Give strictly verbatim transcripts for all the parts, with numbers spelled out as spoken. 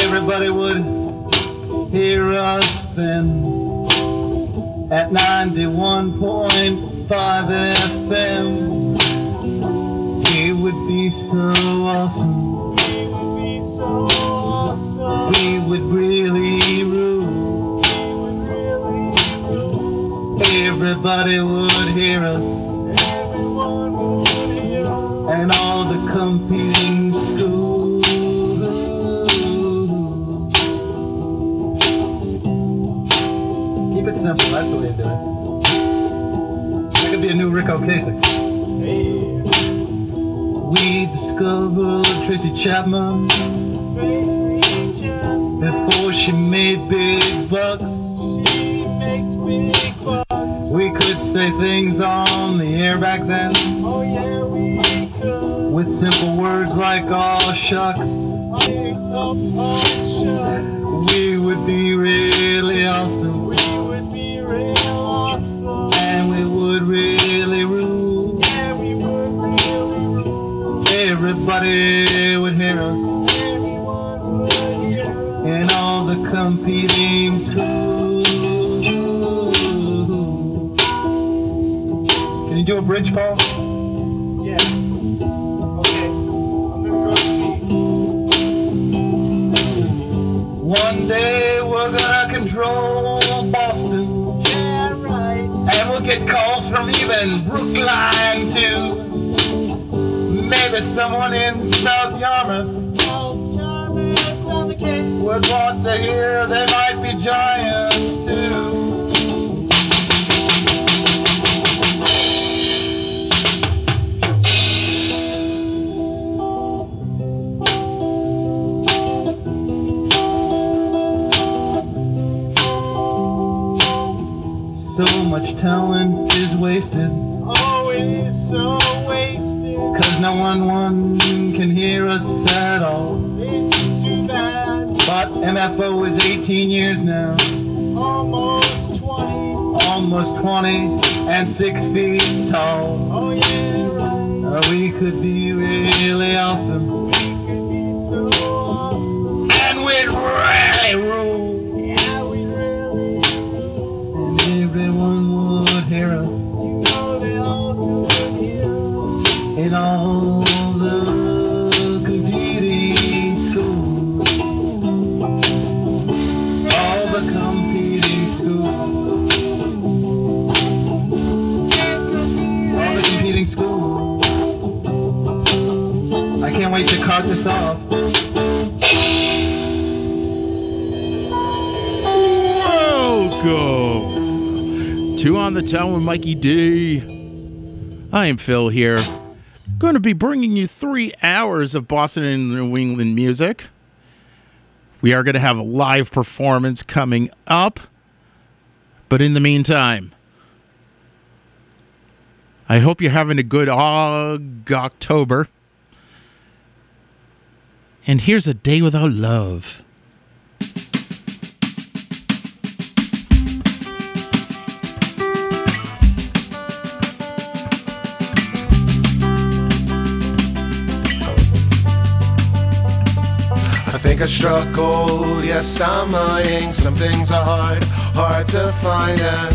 everybody would hear us then at ninety-one point five F M. It would be so awesome. We would really rule. Everybody would hear us. And all the competing schools. Keep it simple, that's the way to do it. That could be a new Rick Ocasek. We discovered Tracy Chapman before she made big bucks. We could say things on the air back then. Oh yeah, we could. With simple words like "aw shucks." We would be really awesome. We would be real awesome. And we would really rule. Yeah, we would really rule. Everybody would hear us. Everyone would hear us. In all the competing schools. Can you do a bridge, Paul? Yeah. Okay. I'm gonna go see. One day we're gonna control Boston. Yeah, right. And we'll get calls from even Brookline too. Maybe someone in South Yarmouth. South Yarmouth on the Cape. Would want to hear they might be giants too. So much talent is wasted. Oh, it is so wasted. Cause no one, one can hear us at all. It's too bad. But M F O is eighteen years now. Almost twenty. Almost twenty and six feet tall. Oh, yeah, right. Uh, we could be really awesome. We could be so awesome. And we'd really rule. Yeah, we really And everyone would hear us. You know they all would hear us. In all the competing schools. All the competing schools. All the competing schools. I can't wait to cart this off. Welcome to On the Town with Mikey D. I am Phil here. Going to be bringing you three hours of Boston and New England music. We are going to have a live performance coming up. But in the meantime, I hope you're having a good Og- October. And here's A Day Without Love. I think I struck gold, yes I'm lying. Some things are hard, hard to find, and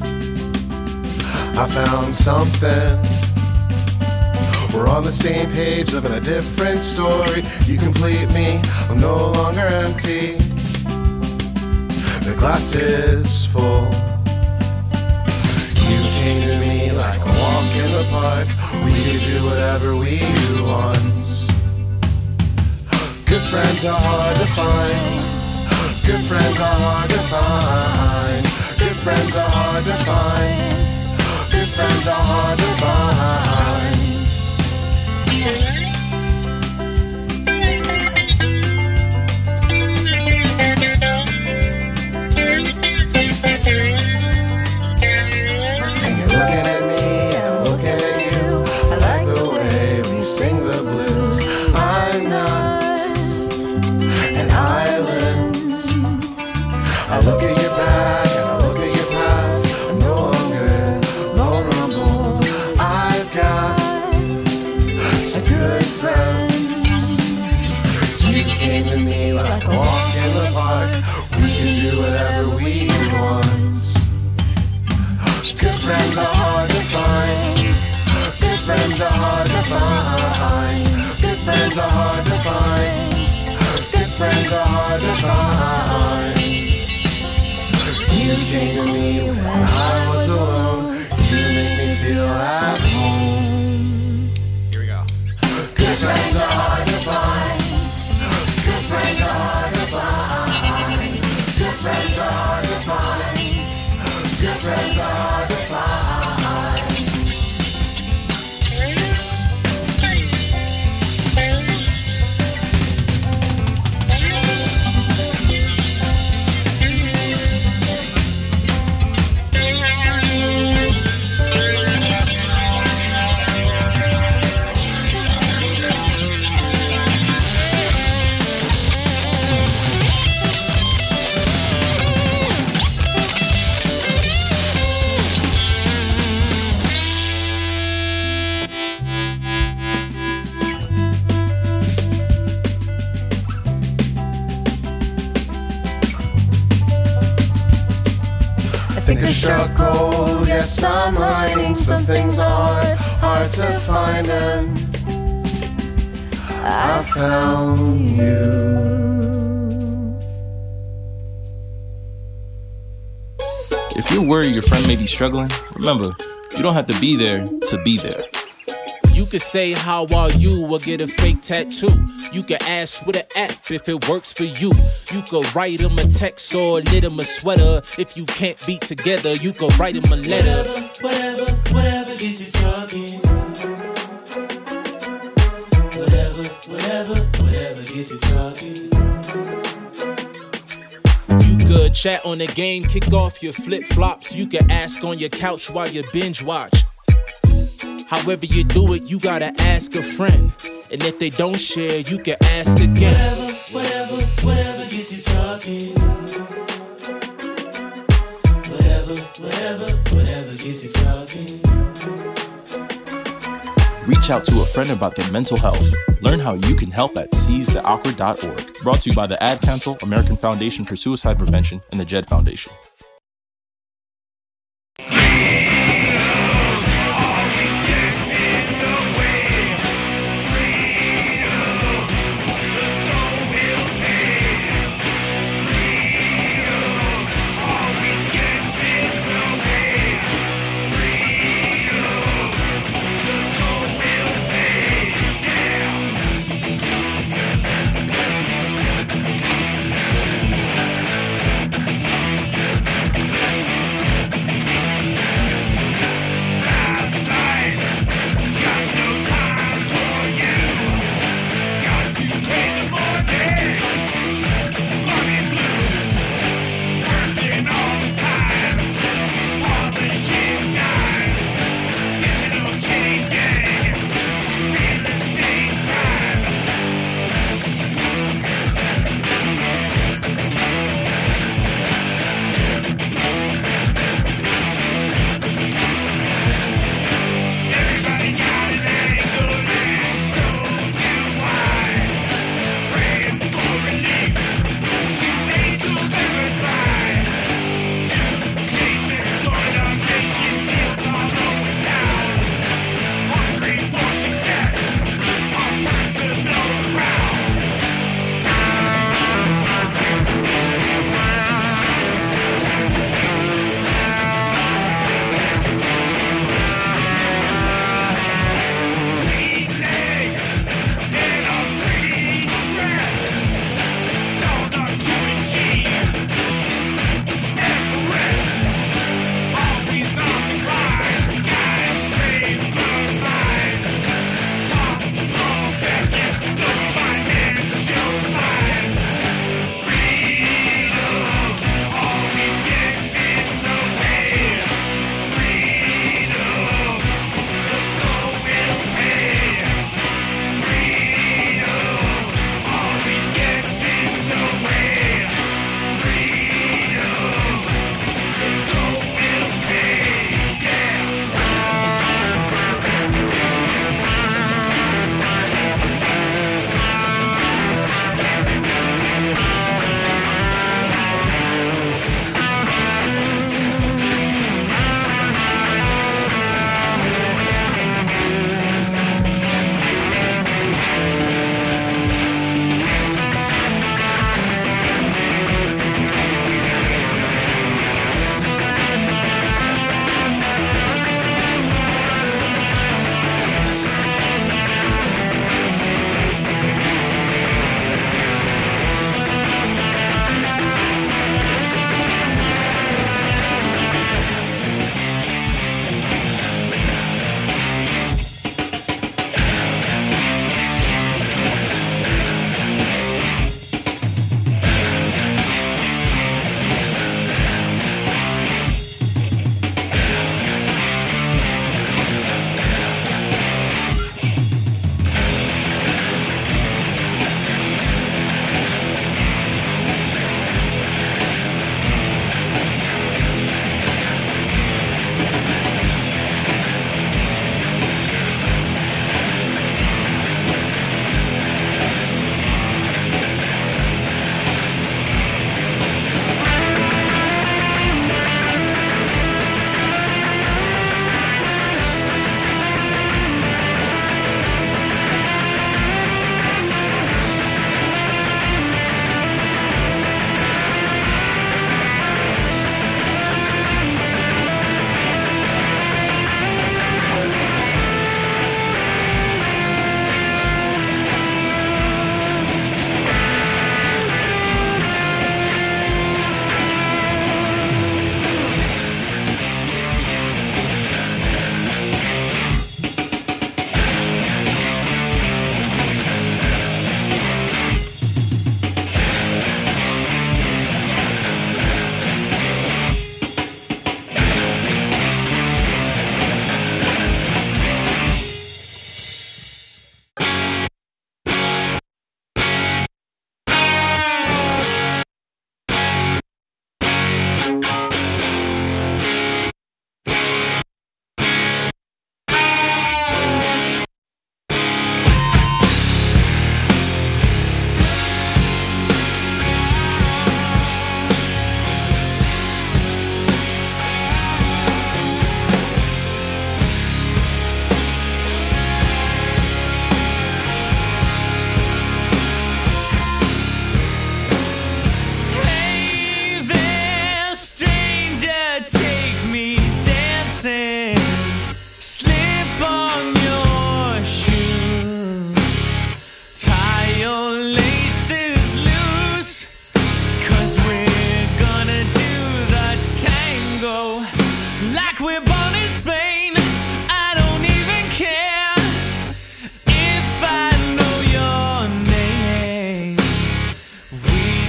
I found something. We're on the same page, living a different story. You complete me, I'm no longer empty. The glass is full. You came to me like a walk in the park. We could do whatever we want. Good friends are hard to find. Good friends are hard to find. Good friends are hard to find. Good friends are hard to find. And you're looking at me and I'm looking at you. I like the way we sing the blues. I'm not an island. I look at your back and I look at your past. I'm no longer vulnerable. I've got hard to find. You came to me when I was alone. You made me feel at home. Here we go. Good friends are hard to find. Good friends are hard to find. Good friends are hard to find. Good friends are hard to find. Think I struck gold, yes I'm mining. Some things are hard to find, and I found you. If you're worried your friend may be struggling, remember, you don't have to be there to be there. You could say how are you or get a fake tattoo. You could ask with an app if it works for you. You could write him a text or knit him a sweater. If you can't be together, you could write him a letter. Whatever, whatever, whatever gets you talking. Whatever, whatever, whatever gets you talking. You could chat on the game, kick off your flip-flops. You could ask on your couch while you binge watch. However you do it, you gotta ask a friend. And if they don't share, you can ask again. Whatever, whatever, whatever gets you talking. Whatever, whatever, whatever gets you talking. Reach out to a friend about their mental health. Learn how you can help at seize the awkward dot org. Brought to you by the Ad Council, American Foundation for Suicide Prevention, and the Jed Foundation.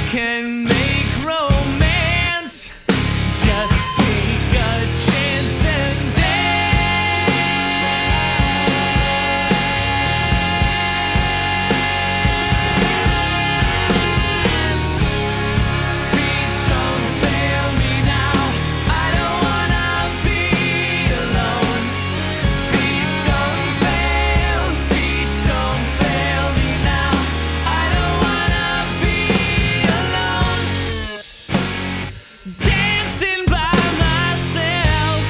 can make romance. Just take a chance and dance. Feet don't fail me now. I don't wanna be alone. Feet don't fail, feet don't fail me now. I don't wanna be alone. Dancing by myself.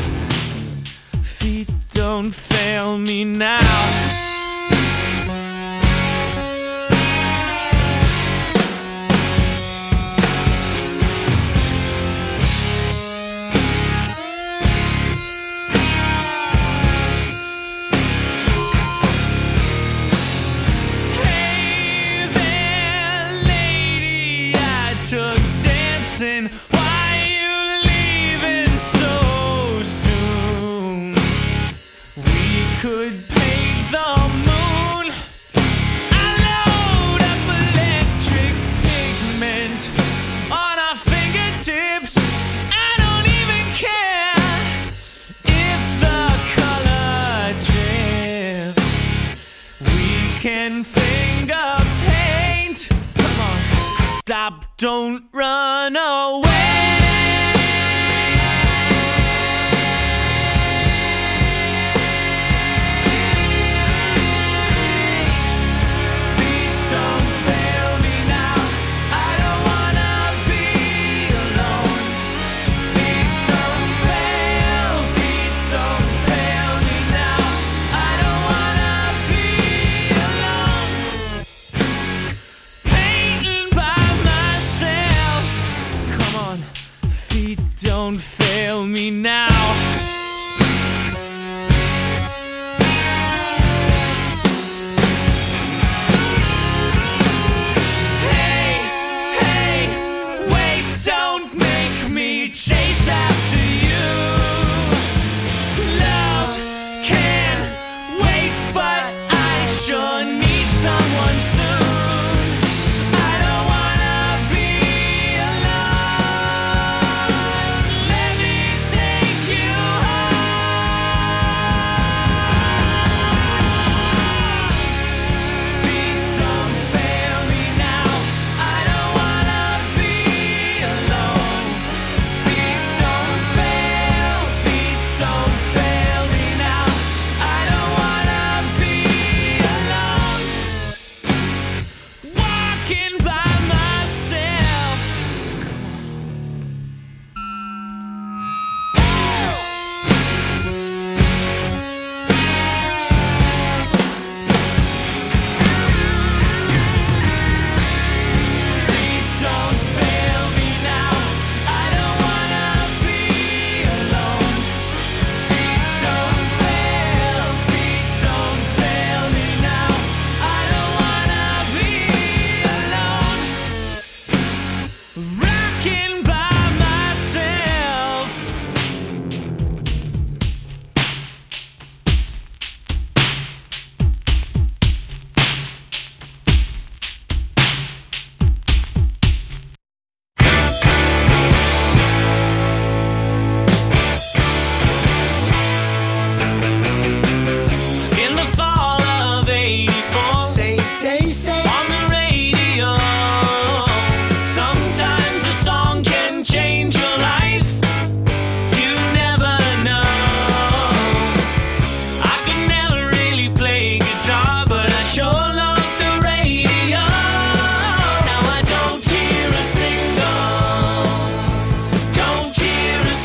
Feet don't fail me now. Hey there, lady, I took dancing. Why you leaving so soon? We could paint the moon. I load up electric pigment on our fingertips. I don't even care if the color drifts. We can finger paint. Come on, stop, don't run away. Feet don't fail me now. I don't wanna be alone. Feet don't fail, feet don't fail me now. I don't wanna be alone. Painting by myself. Come on, feet don't fail me now. Hey, hey, wait, don't make me chase after you. Love can wait, but I sure need someone soon. I don't wanna be alone. Let me take you home. Feet don't fail me now. I don't wanna be alone. Feet don't fail, feet don't fail me now. I don't wanna be alone. Walking by myself. Feet don't fail me now. I don't wanna be alone. Feet don't fail, feet don't fail me now. I don't wanna be alone. Rocking by myself. In the fall of eighty-four, Say, say, say. on the radio, sometimes a song can change your life. You never know. I could never really play guitar, but I sure love the radio. Now I don't hear a single, don't hear a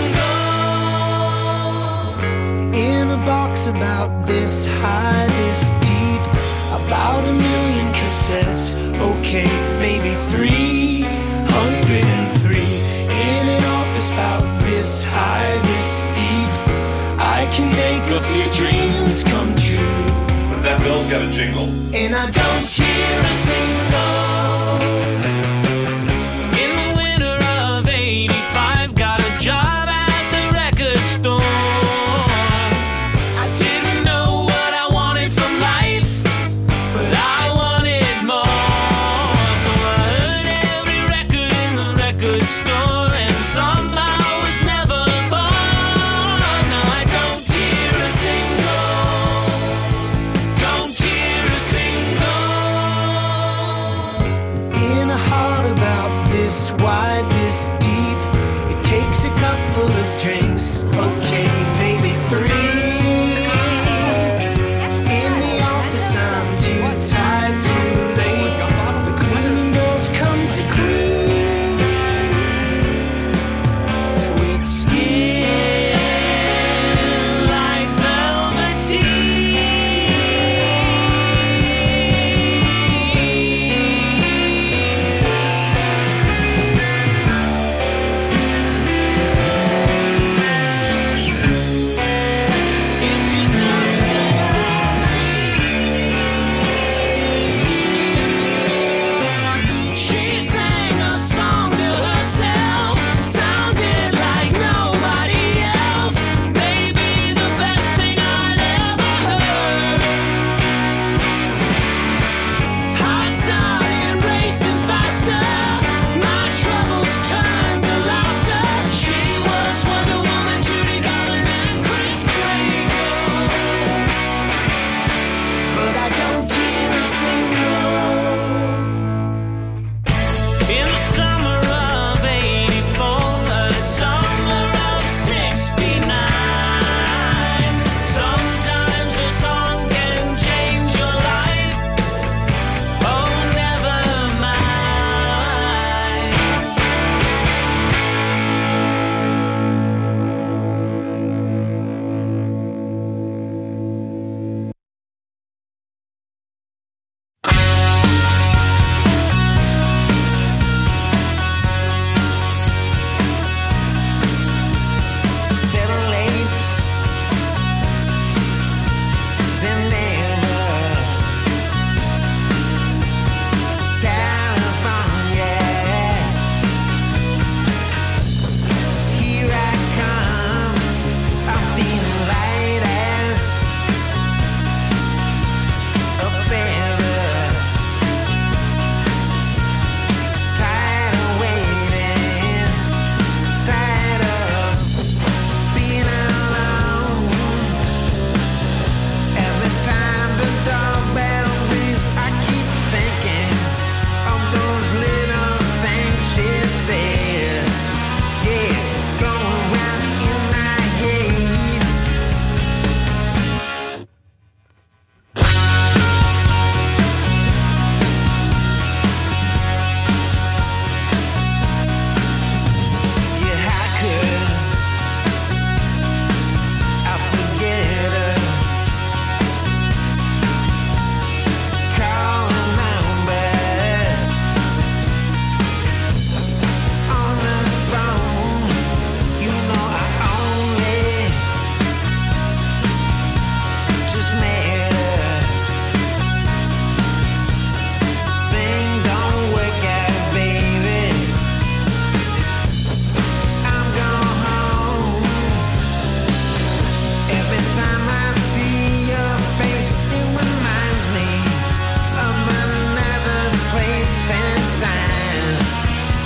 single. In a box about this high, this deep, about a million cassettes. Okay, maybe three hundred and three. In an office about this high, this deep, I can make a few dreams come true. But that bell's got a jingle. And I don't hear a single. In the winter of eighty-five, got a job at the record store. I didn't know what I wanted from life, but I wanted more. So I heard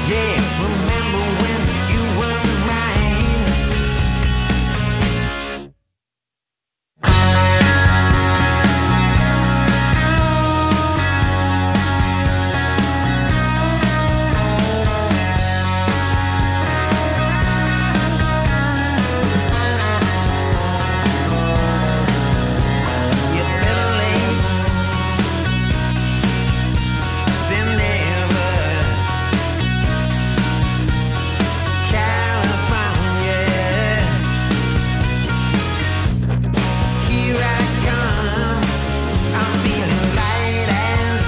Yeah, remember when you were mine? You're better late than never. California, here I come. I'm feeling light as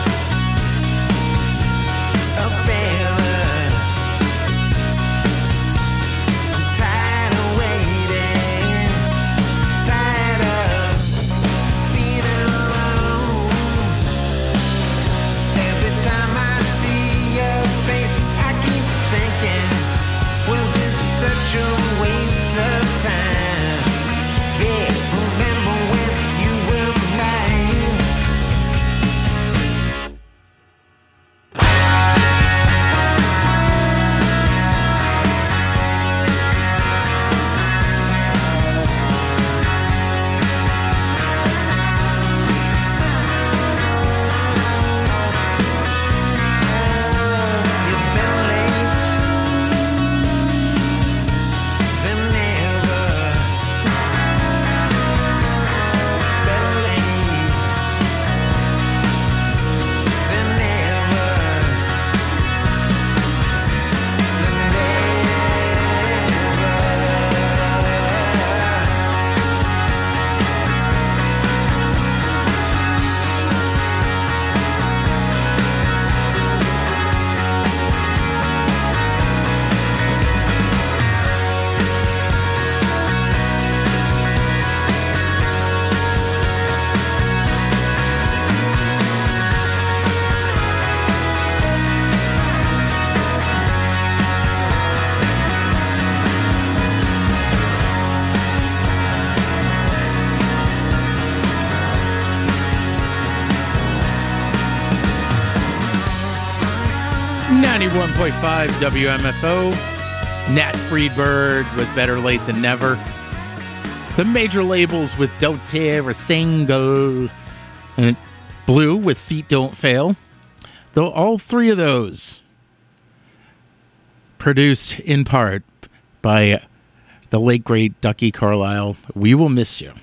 a feather. I'm tired of waiting, tired of being alone. Every time I see your face, I keep thinking, was it such a waste of time? Yeah, remember when you were mine? You're better late than never. Better late than never. Than ninety-one point five W M F O. Nat Freedberg with Better Late Than Never. The major labels with Don't Tear a Single. And Blue with Feet Don't Fail. Though all three of those produced in part by the late great Ducky Carlisle. We will miss you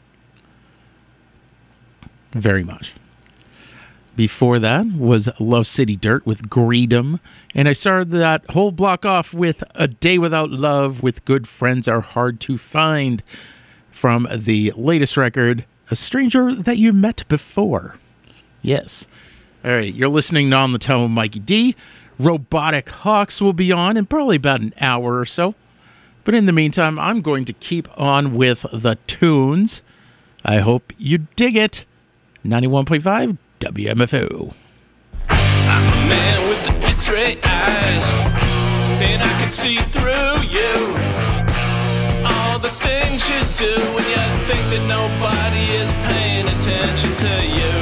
very much. Before that was Love City Dirt with Greedom. And I started that whole block off with A Day Without Love with Good Friends Are Hard to Find from the latest record, A Stranger That You Met Before. Yes. All right, you're listening to On the Town with Mikey D. Robotic Hawks will be on in probably about an hour or so. But in the meantime, I'm going to keep on with the tunes. I hope you dig it. ninety-one point five W M F O. I'm a man with the X-ray eyes, and I can see through you. All the things you do when you think that nobody is paying attention to you.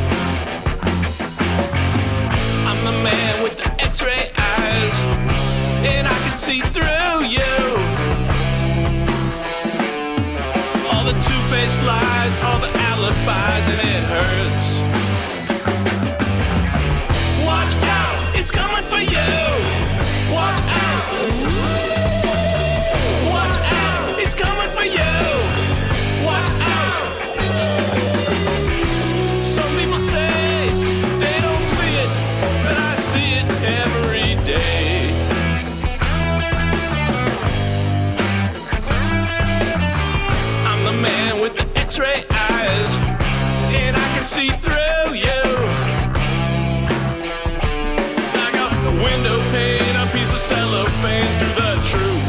I'm the man with the X-ray eyes, and I can see through you. All the two-faced lies, all the alibis, and it hurts. Watch out, it's coming for you. Watch out. Watch out, it's coming for you. Watch out. Some people say they don't see it, but I see it every day. I'm the man with the X-ray eyes, and I can see through you. Window pane, a piece of cellophane through the truth.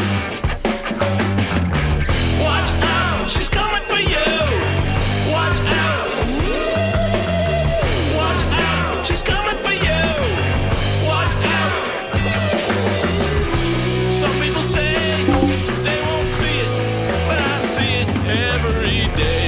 Watch out, she's coming for you. Watch out. Watch out, she's coming for you. Watch out. Some people say they won't see it, but I see it every day.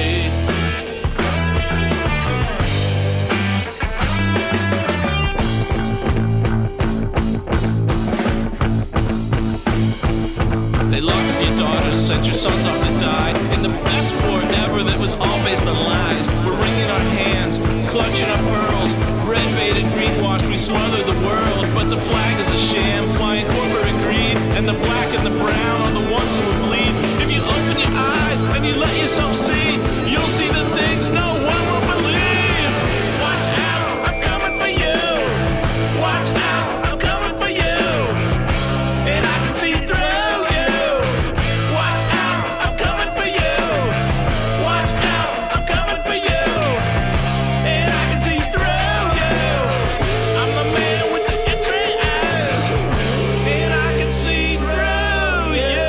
But the flag is a sham, flying corporate greed, and the black and the brown are the ones who will bleed. If you open your eyes and you let yourself see, you'll see the things no one will believe. Watch out, I'm coming for you. Watch out, I'm coming for you. And I can see through you. Watch out, I'm coming for you. Watch out, I'm coming for you. And I can see through you. I'm the man with the X-ray eyes. And I can see through you.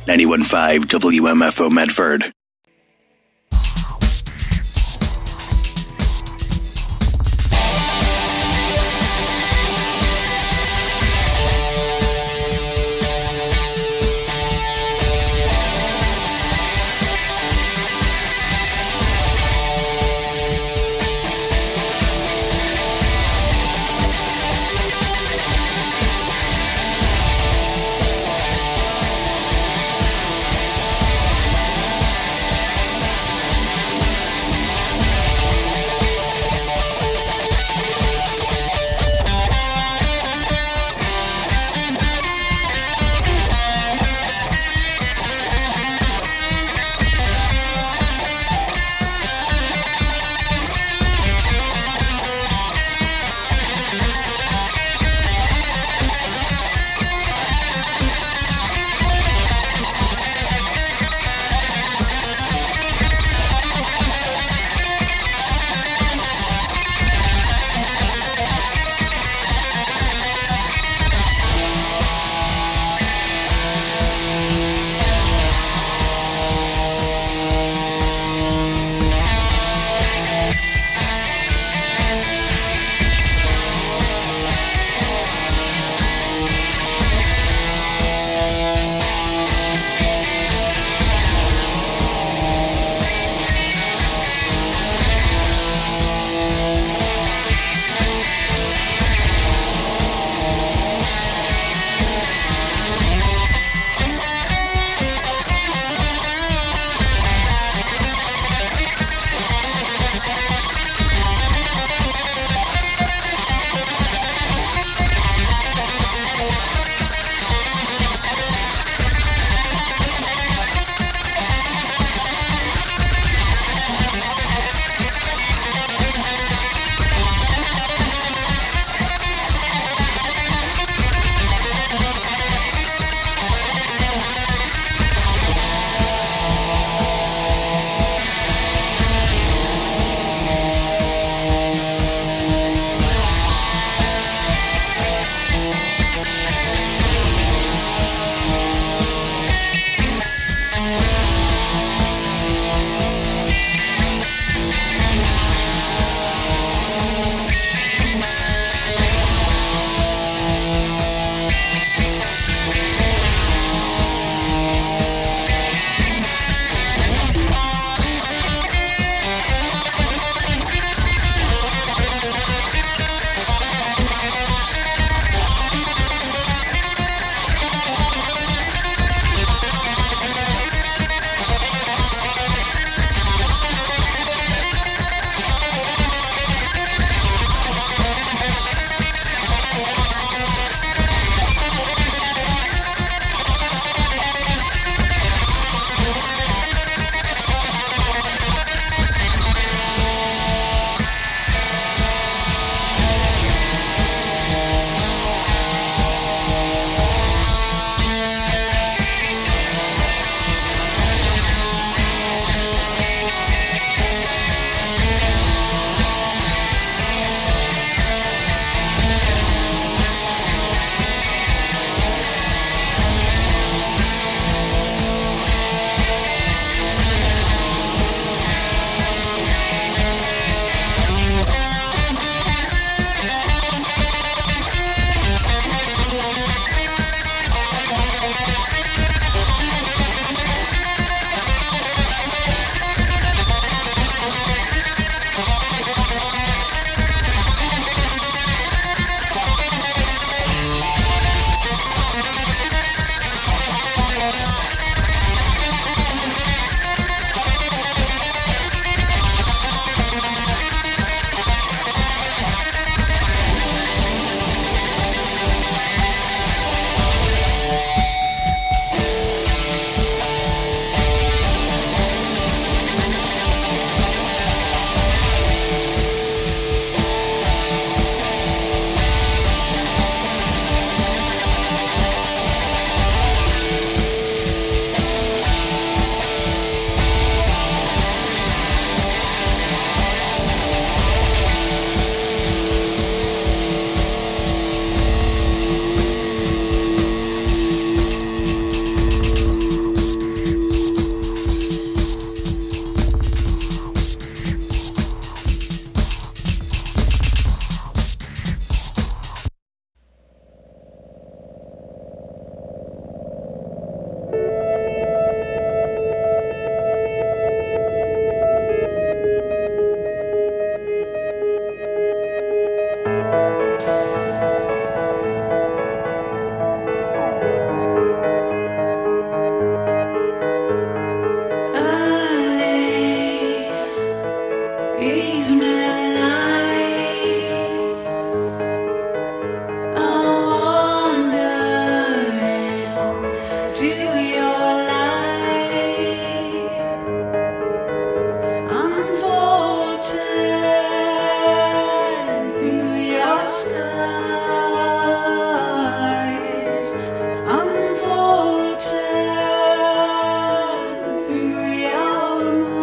ninety-one point five W M F O Medford. skies unfolded through your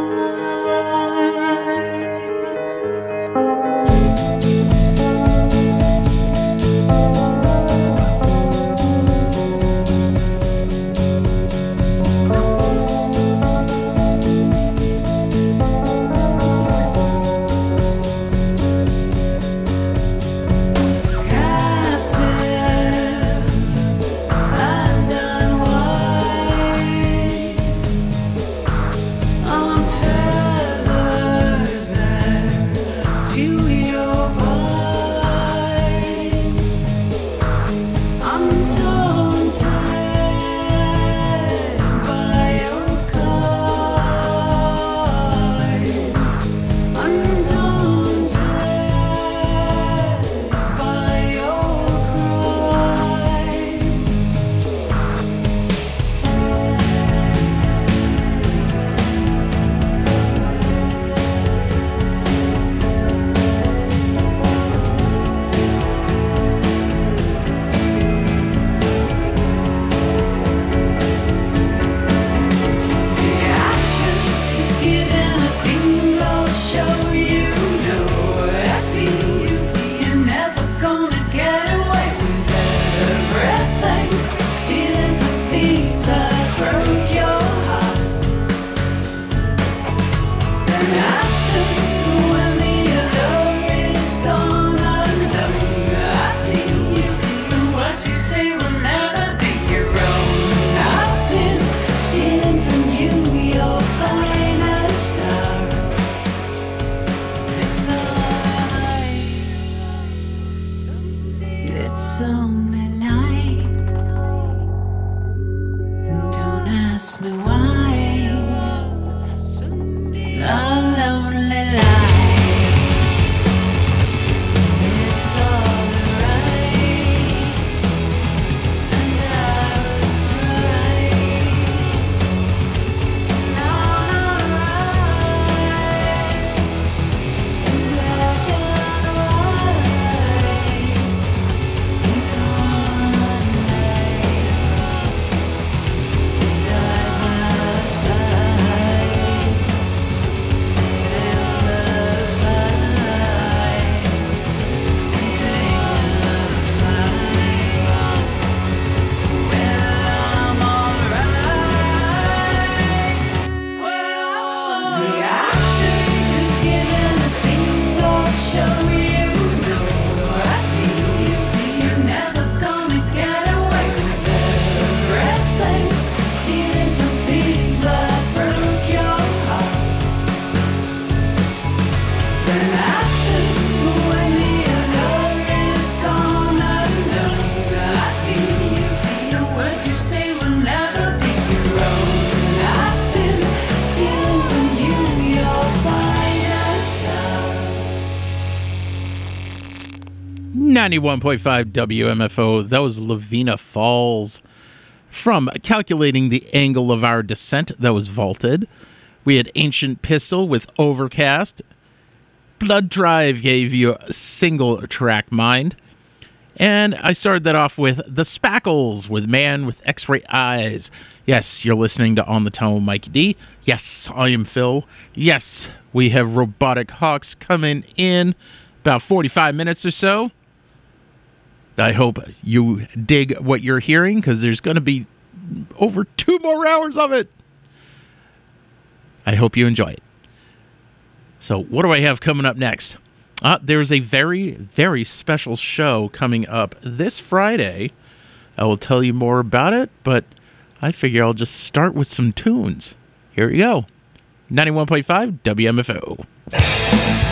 It's only light. Don't ask me why. A lonely light. It's alright. And I was right. And I'm right. And black and ninety-one point five W M F O. That was Lavina Falls. From Calculating the Angle of Our Descent, that was Vaulted. We had Ancient Pistol with Overcast. Blood Drive gave you a single track Mind. And I started that off with The Spackles with Man with X-Ray Eyes. Yes, you're listening to On the Town with Mikey D. Yes, I am Phil. Yes, we have Robotic Hawks coming in about forty-five minutes or so. I hope you dig what you're hearing, because there's going to be over two more hours of it. I hope you enjoy it. So what do I have coming up next? Uh, there's a very, very special show coming up this Friday. I will tell you more about it, but I figure I'll just start with some tunes. Here we go. ninety-one point five W M F O.